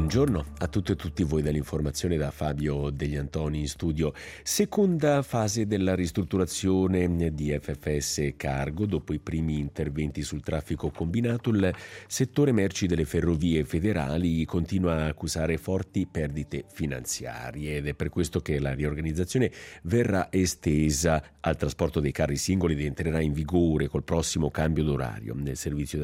Buongiorno a tutte e tutti voi dall'informazione da Fabio Degli Antoni in studio. Seconda fase della ristrutturazione di FFS Cargo. Dopo i primi interventi sul traffico combinato, il settore merci delle ferrovie federali continua a accusare forti perdite finanziarie ed è per questo che la riorganizzazione verrà estesa al trasporto dei carri singoli ed entrerà in vigore col prossimo cambio d'orario. Nel servizio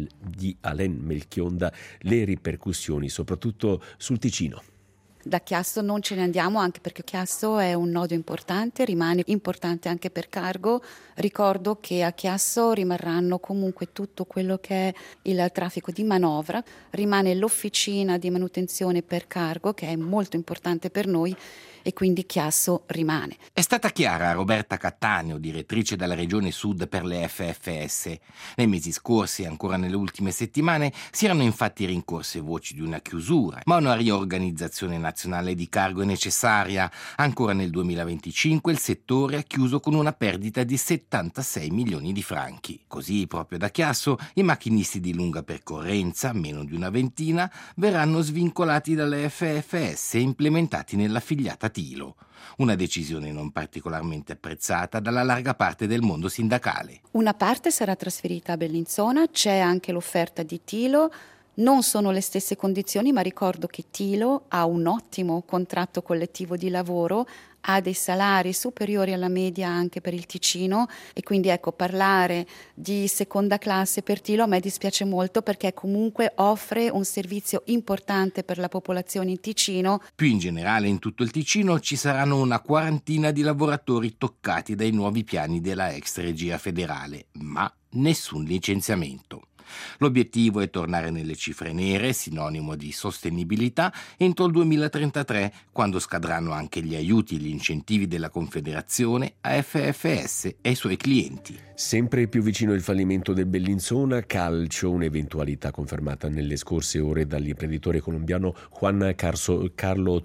di Alain Melchionda le ripercussioni soprattutto sul Ticino. Da Chiasso non ce ne andiamo, anche perché Chiasso è un nodo importante, rimane importante anche per Cargo. Ricordo che a Chiasso rimarranno comunque tutto quello che è il traffico di manovra, rimane l'officina di manutenzione per Cargo, che è molto importante per noi, e quindi Chiasso rimane. È stata chiara Roberta Cattaneo, direttrice della Regione Sud per le FFS. Nei mesi scorsi e ancora nelle ultime settimane si erano infatti rincorse voci di una chiusura, ma una riorganizzazione nazionale di Cargo è necessaria. Ancora nel 2025 il settore ha chiuso con una perdita di 76 milioni di franchi. Così, proprio da Chiasso, i macchinisti di lunga percorrenza, meno di una ventina, verranno svincolati dalle FFS e implementati nella filiata Tilo. Una decisione non particolarmente apprezzata dalla larga parte del mondo sindacale. Una parte sarà trasferita a Bellinzona, c'è anche l'offerta di Tilo. Non sono le stesse condizioni, ma ricordo che Tilo ha un ottimo contratto collettivo di lavoro, ha dei salari superiori alla media anche per il Ticino e quindi parlare di seconda classe per Tilo a me dispiace molto, perché comunque offre un servizio importante per la popolazione in Ticino. Più in generale in tutto il Ticino ci saranno una quarantina di lavoratori toccati dai nuovi piani della ex regia federale, ma nessun licenziamento. L'obiettivo è tornare nelle cifre nere, sinonimo di sostenibilità, entro il 2033, quando scadranno anche gli aiuti e gli incentivi della Confederazione a FFS e ai suoi clienti. Sempre più vicino il fallimento del Bellinzona Calcio, un'eventualità confermata nelle scorse ore dall'imprenditore colombiano Juan Carlo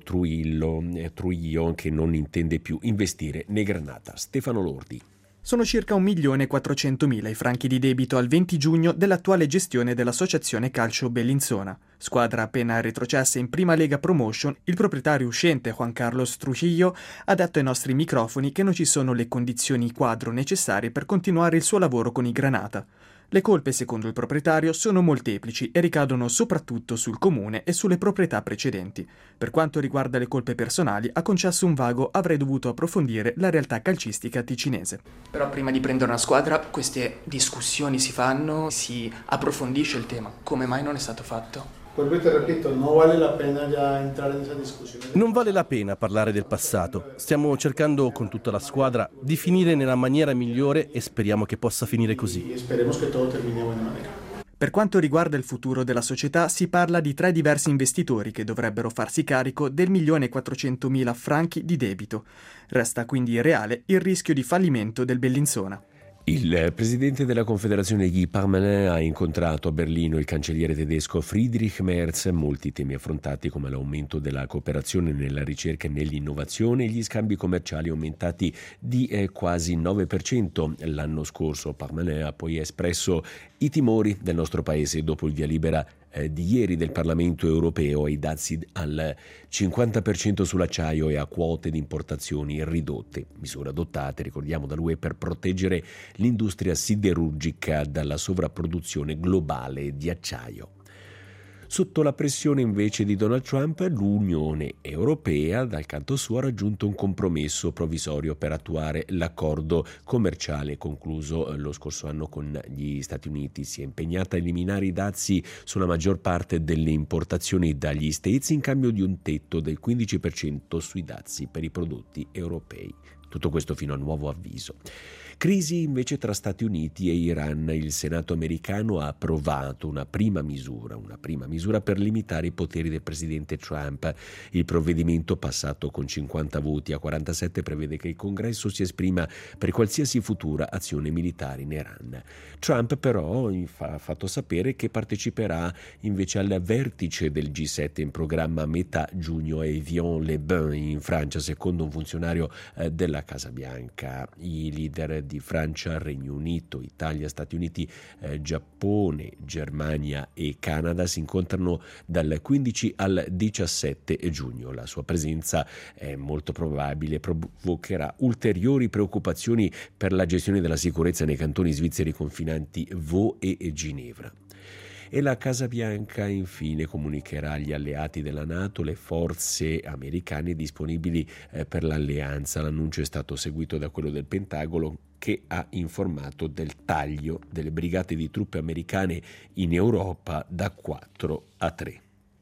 Trujillo, che non intende più investire nei Granata. Stefano Lordi. Sono circa 1.400.000 i franchi di debito al 20 giugno dell'attuale gestione dell'Associazione Calcio Bellinzona. Squadra appena retrocessa in Prima Lega Promotion, il proprietario uscente Juan Carlos Trujillo ha detto ai nostri microfoni che non ci sono le condizioni quadro necessarie per continuare il suo lavoro con i Granata. Le colpe, secondo il proprietario, sono molteplici e ricadono soprattutto sul comune e sulle proprietà precedenti. Per quanto riguarda le colpe personali, ha concesso un vago "avrei dovuto approfondire la realtà calcistica ticinese". Però prima di prendere una squadra queste discussioni si fanno, si approfondisce il tema. Come mai non è stato fatto? Vuelvo y te repito, no vale la pena ya entrar en esa discusión. Non vale la pena parlare del passato. Stiamo cercando con tutta la squadra di finire nella maniera migliore e speriamo che possa finire così. Y esperemos que todo termine de buena manera. Per quanto riguarda il futuro della società, si parla di 3 diversi investitori che dovrebbero farsi carico del 1.400.000 franchi di debito. Resta quindi reale il rischio di fallimento del Bellinzona. Il presidente della Confederazione Guy Parmelin ha incontrato a Berlino il cancelliere tedesco Friedrich Merz. Molti temi affrontati, come l'aumento della cooperazione nella ricerca e nell'innovazione e gli scambi commerciali aumentati di quasi 9% l'anno scorso. Parmelin ha poi espresso i timori del nostro paese dopo il via libera di ieri del Parlamento europeo ai dazi al 50% sull'acciaio e a quote di importazioni ridotte, misure adottate, ricordiamo, dall'UE per proteggere l'industria siderurgica dalla sovrapproduzione globale di acciaio. Sotto la pressione invece di Donald Trump, l'Unione Europea dal canto suo ha raggiunto un compromesso provvisorio per attuare l'accordo commerciale concluso lo scorso anno con gli Stati Uniti. Si è impegnata a eliminare i dazi sulla maggior parte delle importazioni dagli States in cambio di un tetto del 15% sui dazi per i prodotti europei. Tutto questo fino a nuovo avviso. Crisi invece tra Stati Uniti e Iran. Il Senato americano ha approvato una prima misura per limitare i poteri del presidente Trump. Il provvedimento, passato con 50 voti a 47, prevede che il Congresso si esprima per qualsiasi futura azione militare in Iran. Trump però ha fatto sapere che parteciperà invece al vertice del G7 in programma a metà giugno a Évian-les-Bains in Francia, secondo un funzionario della Casa Bianca. I leader di Francia, Regno Unito, Italia, Stati Uniti, Giappone, Germania e Canada si incontrano dal 15 al 17 giugno. La sua presenza è molto probabile provocherà ulteriori preoccupazioni per la gestione della sicurezza nei cantoni svizzeri confinanti Vaud e Ginevra. E la Casa Bianca infine comunicherà agli alleati della NATO le forze americane disponibili per l'alleanza. L'annuncio è stato seguito da quello del Pentagono, che ha informato del taglio delle brigate di truppe americane in Europa da 4 a 3.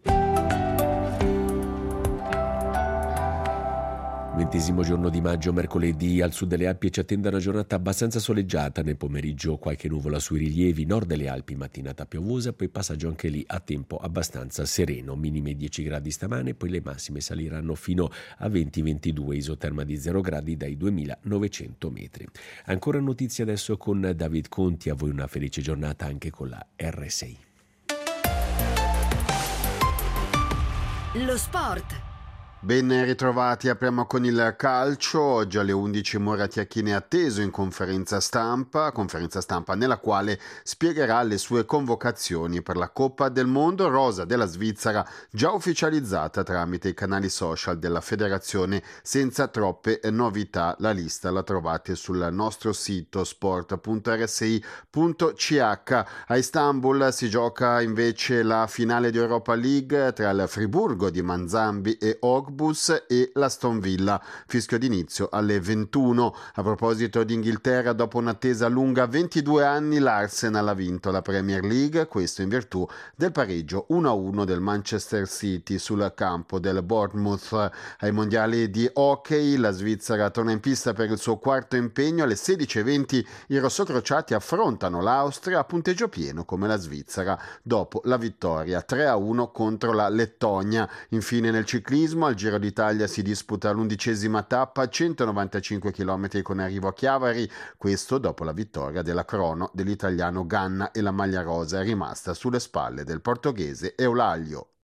20° giorno di maggio, mercoledì, al sud delle Alpi ci attende una giornata abbastanza soleggiata. Nel pomeriggio qualche nuvola sui rilievi, nord delle Alpi mattinata piovosa, poi passaggio anche lì a tempo abbastanza sereno, minime 10 gradi stamane, poi le massime saliranno fino a 20-22, isoterma di 0 gradi dai 2900 metri. Ancora notizie adesso con David Conti, a voi una felice giornata anche con la R6. Lo sport. Ben ritrovati, apriamo con il calcio. Oggi alle 11 Moratiachini è atteso in conferenza stampa nella quale spiegherà le sue convocazioni per la Coppa del Mondo, rosa della Svizzera già ufficializzata tramite i canali social della federazione senza troppe novità. La lista la trovate sul nostro sito sport.rsi.ch. A Istanbul si gioca invece la finale di Europa League tra il Friburgo di Manzambi e Ogbus e l'Aston Villa, fischio d'inizio alle 21. A proposito di Inghilterra, dopo un'attesa lunga 22 anni, l'Arsenal ha vinto la Premier League, questo in virtù del pareggio 1-1 del Manchester City sul campo del Bournemouth. Ai mondiali di hockey la Svizzera torna in pista per il suo quarto impegno. Alle 16:20 i rossocrociati affrontano l'Austria a punteggio pieno come la Svizzera dopo la vittoria 3-1 contro la Lettonia. Infine nel ciclismo al Giro d'Italia si disputa l'11ª tappa, 195 km con arrivo a Chiavari, questo dopo la vittoria della crono dell'italiano Ganna e la maglia rosa è rimasta sulle spalle del portoghese Eulaglio.